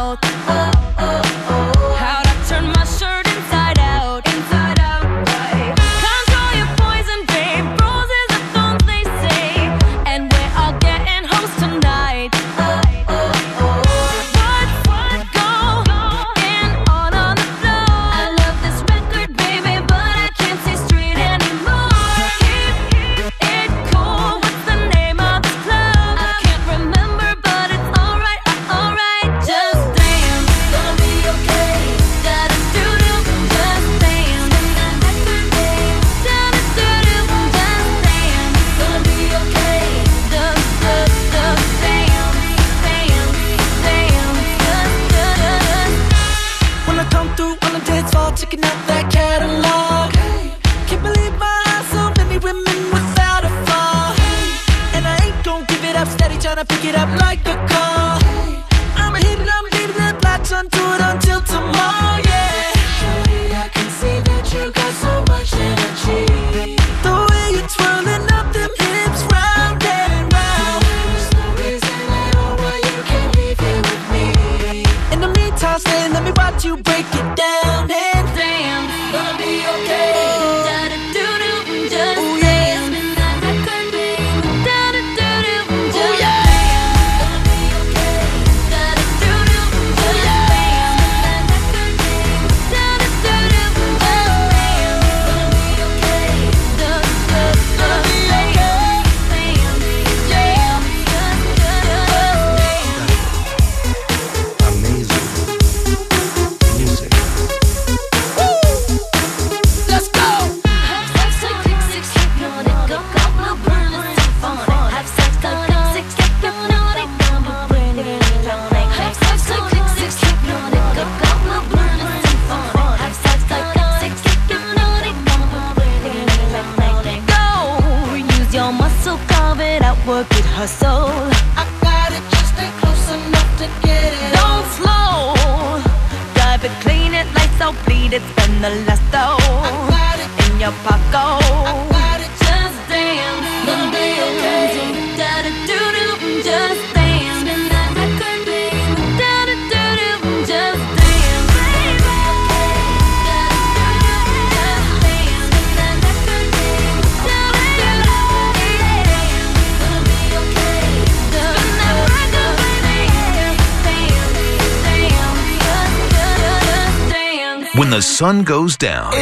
When the sun goes down,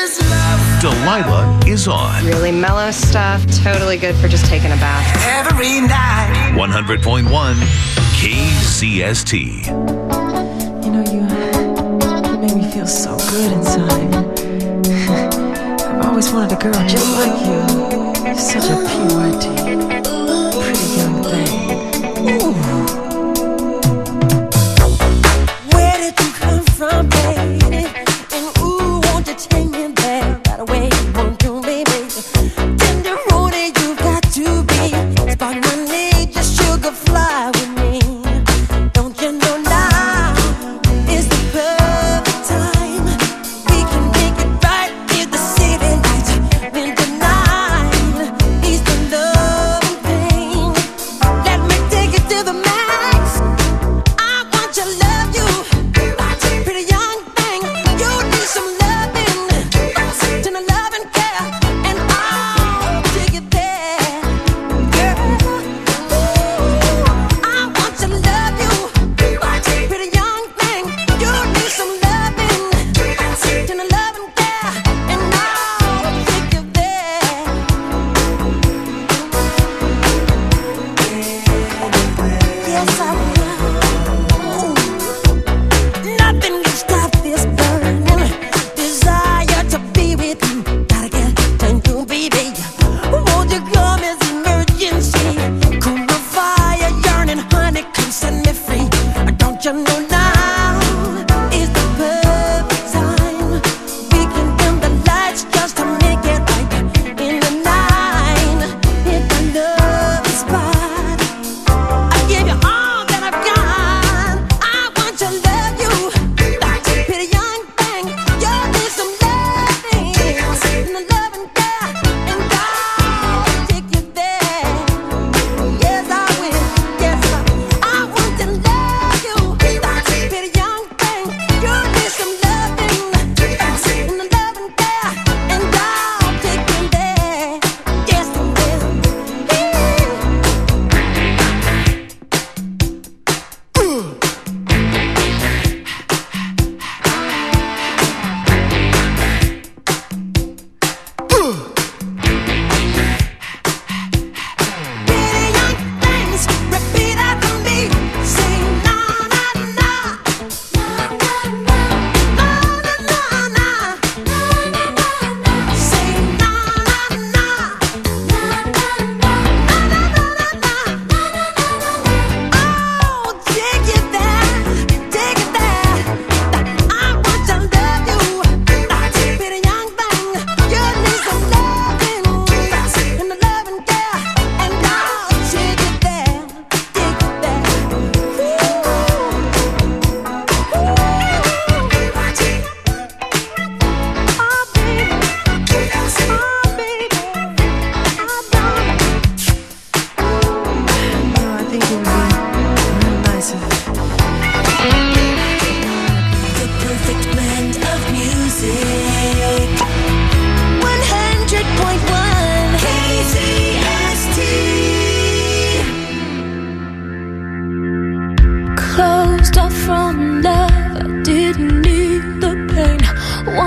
Delilah is on. Really mellow stuff, totally good for just taking a bath. Every night. 100.1 KCST. You know, you make me feel so good inside. I've always wanted a girl just like you. You're such a purity, pretty young thing. Ooh. Where did you come from, baby? And ooh, won't you take me there right away? Won't you, baby? Tenderoni, you got to be. Spot money, just sugar fly with me. Don't you know now is the perfect time? We can make it right near the city lights. Winter night, needs the love and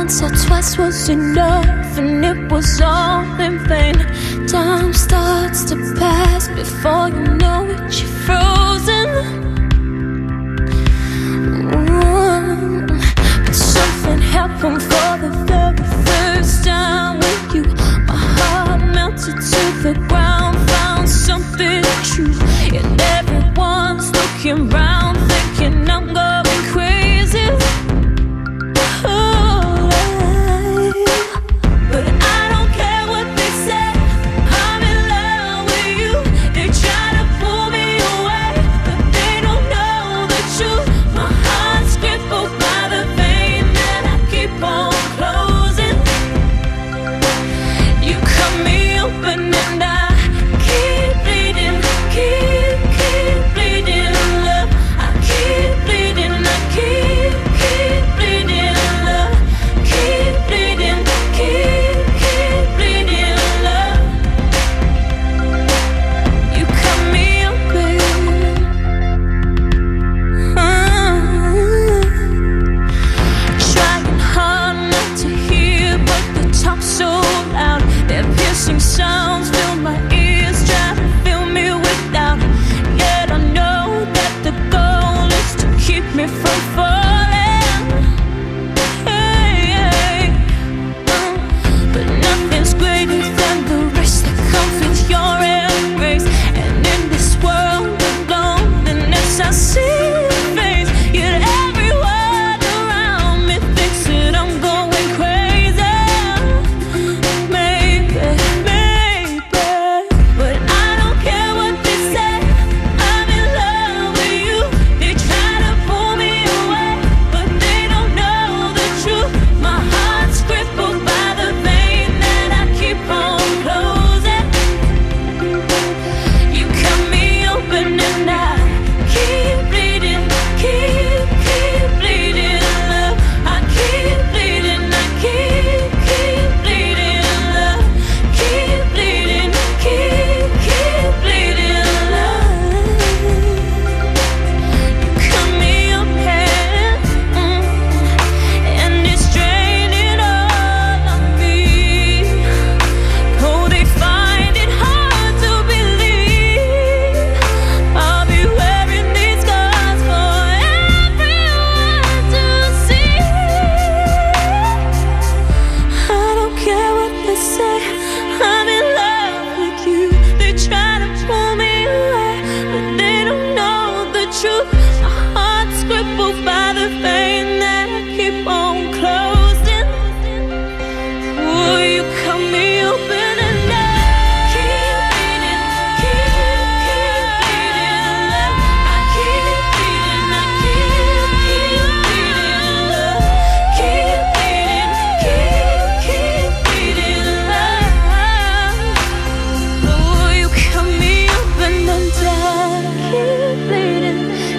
once or twice was enough, and it was all in vain. Time starts to pass before you know it, you're frozen. But something happened for the very first time with you. My heart melted to the ground, found something true, and everyone's looking round, thinking I'm going crazy. But I don't care what they say, I'm in love with you. They try to pull me away, but they don't know the truth. My heart's crippled by the vein that I keep on closing. You cut me open and I keep bleeding, keep bleeding, love. I keep bleeding, I keep bleeding, love. Keep bleeding, keep bleeding, love. You cut me open. Trying hard not to hear, but the talk's so loud. Their piercing sounds fill my ears, try to fill me with doubt. Yet I know that the goal is to keep me from falling. But nothing's greater than the rest that comes with your embrace. And in this world of loneliness, I see your face. Yet everyone around me thinks that I'm going crazy. Maybe, but I don't care what they say, I'm in love with you. They try to pull me away, but they don't know the truth. My heart's crippled by the vein that I keep on closing. You cut me open and I keep bleeding, keep bleeding, love. I keep bleeding, I keep bleeding, love. Keep bleeding, keep bleeding, love. You cut me open, and it's draining all of me. Oh, they find it hard to believe I'll be wearing these scars for everyone to see. I don't care what they say, I'm in love with you. They try to pull me away, but they don't know the truth. My heart's crippled by the vein that I keep on closing. Oh, you cut me open and I keep bleeding, love. I keep bleeding, I keep bleeding, love. Keep bleeding, bleeding, love. Oh, you cut me open and I keep bleeding,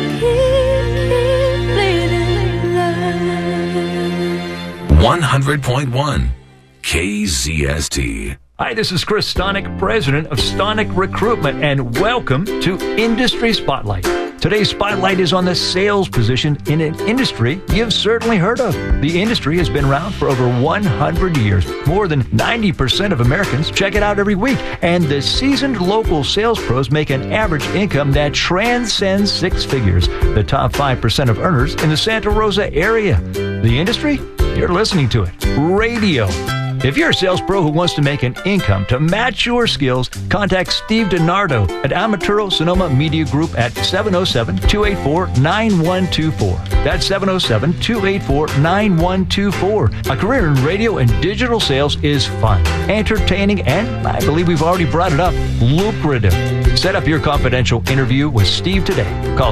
love. 100.1 KZST. Hi, this is Chris Stonick, president of Stonick Recruitment, and welcome to Industry Spotlight. Today's spotlight is on the sales position in an industry you've certainly heard of. The industry has been around for over 100 years. More than 90% of Americans check it out every week, and the seasoned local sales pros make an average income that transcends six figures. The top 5% of earners in the Santa Rosa area. The industry? You're listening to it. Radio. If you're a sales pro who wants to make an income to match your skills, contact Steve DiNardo at Amaturo Sonoma Media Group at 707-284-9124. That's 707-284-9124. A career in radio and digital sales is fun, entertaining, and I believe we've already brought it up, lucrative. Set up your confidential interview with Steve today. Call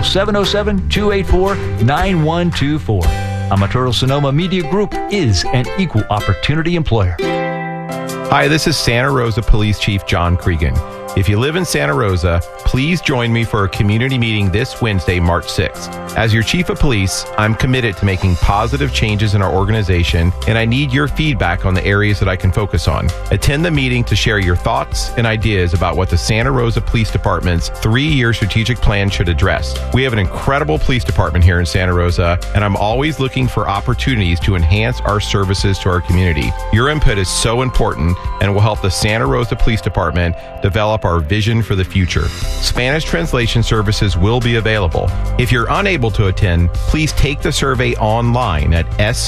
707-284-9124. Amaturo Sonoma Media Group is an equal opportunity employer. Hi, this is Santa Rosa Police Chief John Cregan. If you live in Santa Rosa, please join me for a community meeting this Wednesday, March 6th. As your chief of police, I'm committed to making positive changes in our organization, and I need your feedback on the areas that I can focus on. Attend the meeting to share your thoughts and ideas about what the Santa Rosa Police Department's 3-year strategic plan should address. We have an incredible police department here in Santa Rosa, and I'm always looking for opportunities to enhance our services to our community. Your input is so important and will help the Santa Rosa Police Department develop our vision for the future. Spanish translation services will be available. If you're unable to attend, please take the survey online at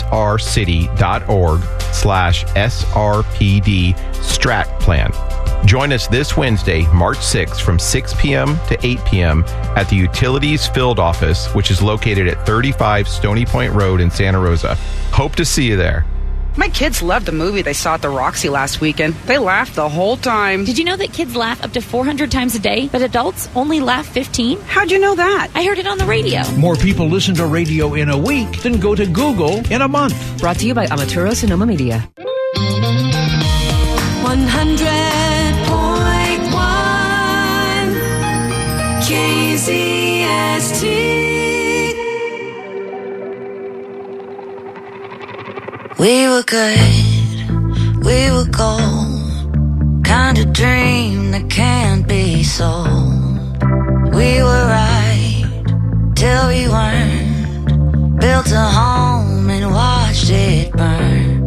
srcity.org/SRPD Strat Plan. Join us this Wednesday, March 6th from 6 p.m. to 8 p.m. at the Utilities Field Office, which is located at 35 Stony Point Road in Santa Rosa. Hope to see you there. My kids loved the movie they saw at the Roxy last weekend. They laughed the whole time. Did you know that kids laugh up to 400 times a day, but adults only laugh 15? How'd you know that? I heard it on the radio. More people listen to radio in a week than go to Google in a month. Brought to you by Amaturo Sonoma Media. 100.1 KZST. We were good, we were gold, kind of dream that can't be sold. We were right till we weren't, built a home and watched it burn.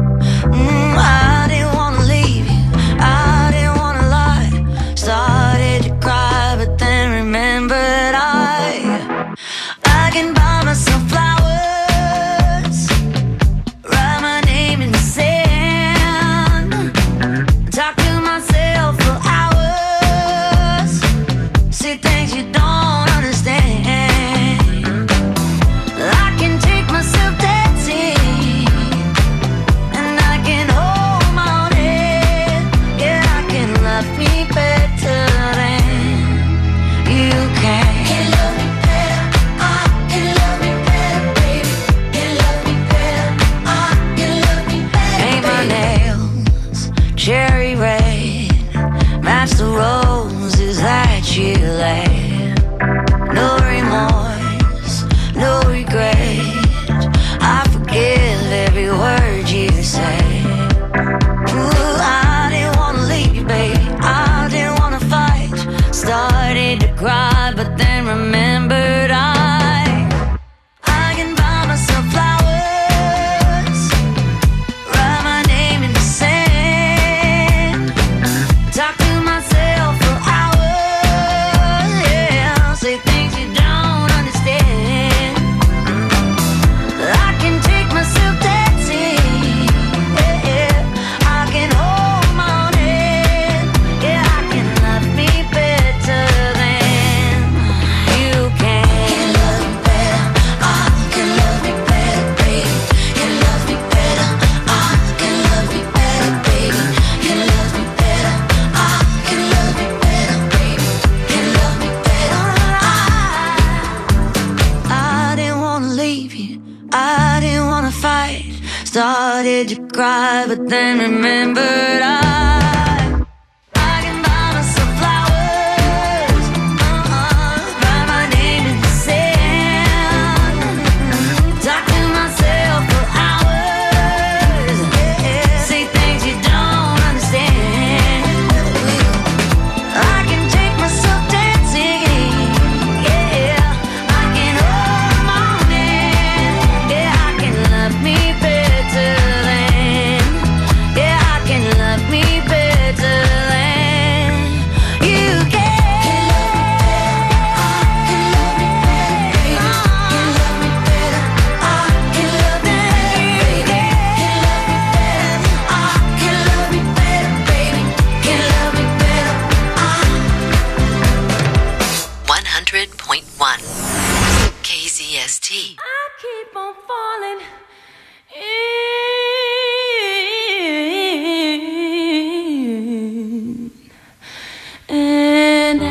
I didn't want to leave you, I didn't want to lie. Started to cry but then remembered I can buy myself flowers. The roses that you laid. No remorse, no regret. I forgive every word you say. Ooh, I didn't want to leave, baby, I didn't want to fight. Started to cry, but then remembered I can buy myself flowers, write my name in the sand, talk to myself for hours, yeah, say things you don't understand. I can take myself dancing, yeah, I can hold my own hand, yeah, I can love me better than you can. Can love me better, I can love me better, baby. Can love me better, I can love me better, baby. Can love me better, I can love me better, baby. Can love me better, I didn't want to leave you, I didn't want to fight. Started to cry, but then remembered I can buy myself flowers, write my name in the sand, talk to myself for hours, say things you don't understand. I can take myself dancing, yeah, I can hold my own hand, yeah, I can love me better than, yeah, I can love me better than you can. Can love me better, I can love me better, I can love me better, baby. Can love me better, I can love me better, baby. Can love me better, 100.1 KZST. I keep on falling in, and I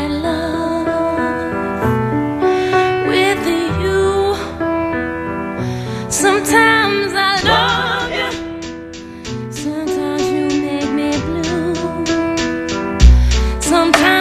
love with you. Sometimes I love you, sometimes you make me blue. Sometimes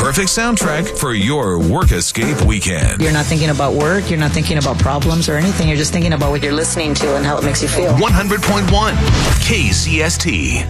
perfect soundtrack for your work escape weekend. You're not thinking about work, you're not thinking about problems or anything, you're just thinking about what you're listening to and how it makes you feel. 100.1 KCST.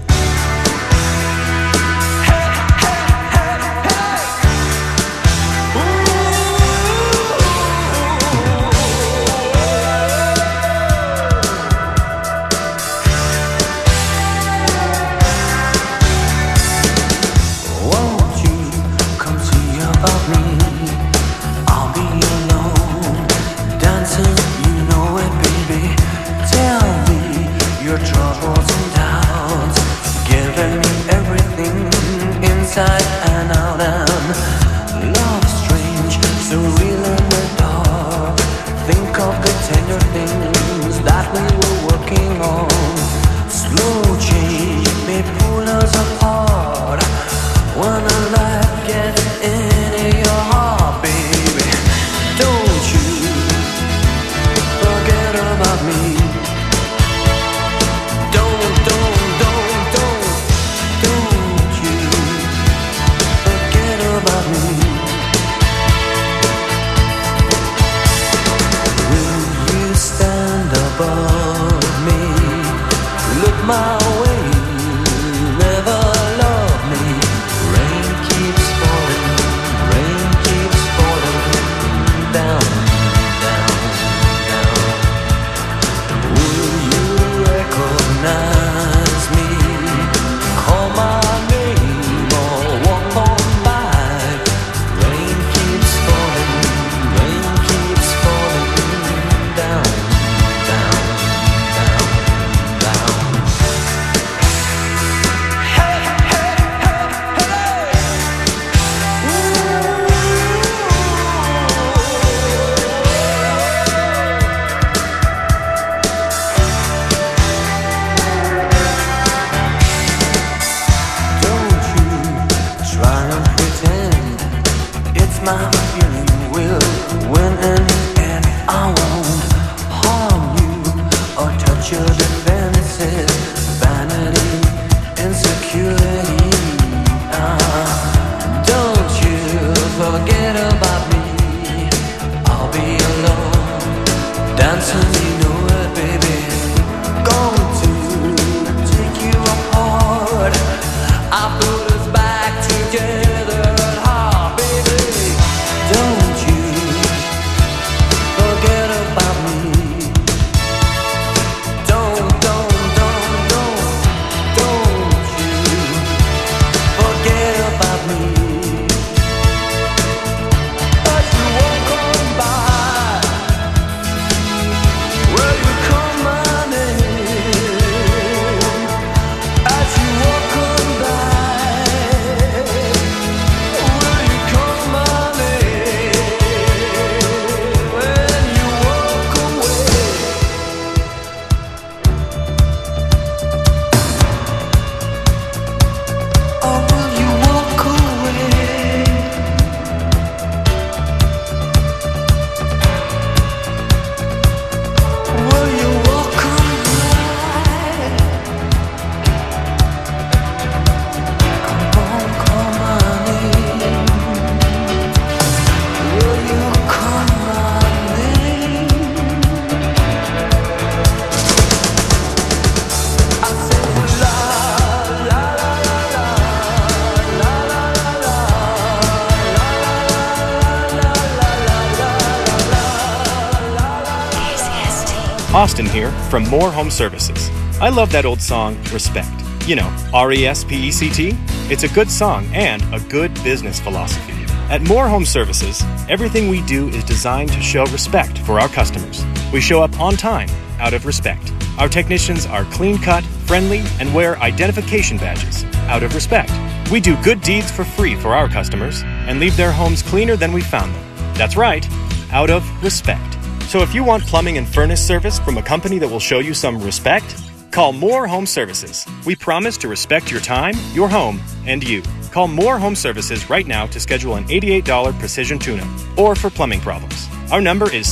Austin here from Moore Home Services. I love that old song, Respect. You know, R-E-S-P-E-C-T? It's a good song and a good business philosophy. At Moore Home Services, everything we do is designed to show respect for our customers. We show up on time, out of respect. Our technicians are clean-cut, friendly, and wear identification badges, out of respect. We do good deeds for free for our customers and leave their homes cleaner than we found them. That's right, out of respect. So if you want plumbing and furnace service from a company that will show you some respect, call Moore Home Services. We promise to respect your time, your home, and you. Call Moore Home Services right now to schedule an $88 precision tune-up or for plumbing problems. Our number is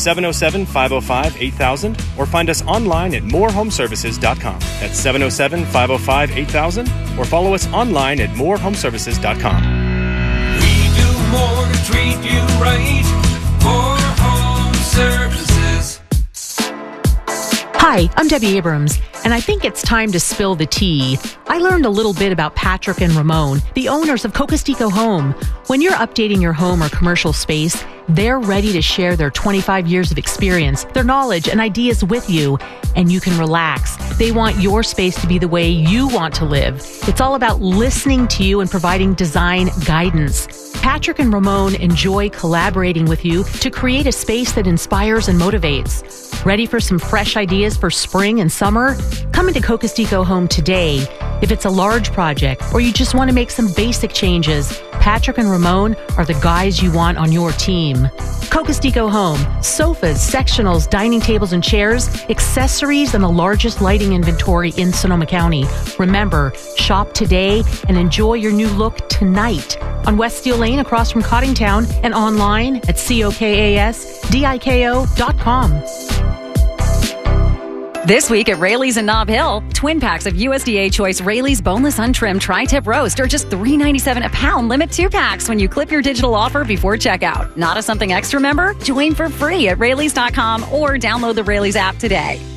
707-505-8000 or find us online at moorehomeservices.com. That's 707-505-8000 or follow us online at moorehomeservices.com. We treat you right. More Home Services. Hi, I'm Debbie Abrams, and I think it's time to spill the tea. I learned a little bit about Patrick and Ramon, the owners of Cocostico Home. When you're updating your home or commercial space, they're ready to share their 25 years of experience, their knowledge, and ideas with you, and you can relax. They want your space to be the way you want to live. It's all about listening to you and providing design guidance. Patrick and Ramon enjoy collaborating with you to create a space that inspires and motivates. Ready for some fresh ideas for spring and summer? Come into Cocostico Home today. If it's a large project or you just want to make some basic changes, Patrick and Ramon are the guys you want on your team. Cocostico Home. Sofas, sectionals, dining tables and chairs, accessories, and the largest lighting inventory in Sonoma County. Remember, shop today and enjoy your new look tonight on West Steel Lane across from Cottingtown and online at COKASDIKO.com. This week at Raley's in Nob Hill, twin packs of USDA Choice Raley's Boneless Untrimmed Tri-Tip Roast are just $3.97 a pound. Limit 2 packs when you clip your digital offer before checkout. Not a something extra member? Join for free at Raley's.com or download the Raley's app today.